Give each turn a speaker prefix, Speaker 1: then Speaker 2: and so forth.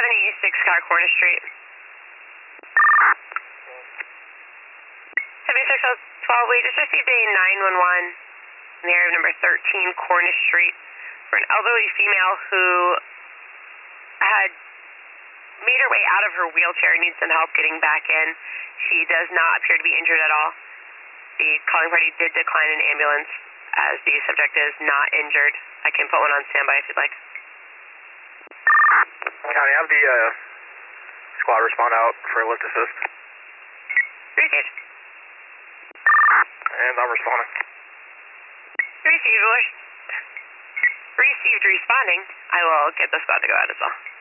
Speaker 1: Scott Cornish Street. 7612, we just received a 911 in the area of number 13 Cornish Street for an elderly female who had made her way out of her wheelchair and needs some help getting back in. She does not appear to be injured at all. The calling party did decline an ambulance as the subject is not injured. I can put one on standby if you'd like.
Speaker 2: County, have the squad respond out for a lift assist.
Speaker 1: Received.
Speaker 2: And I'm responding.
Speaker 1: Received responding. I will get the squad to go out as well.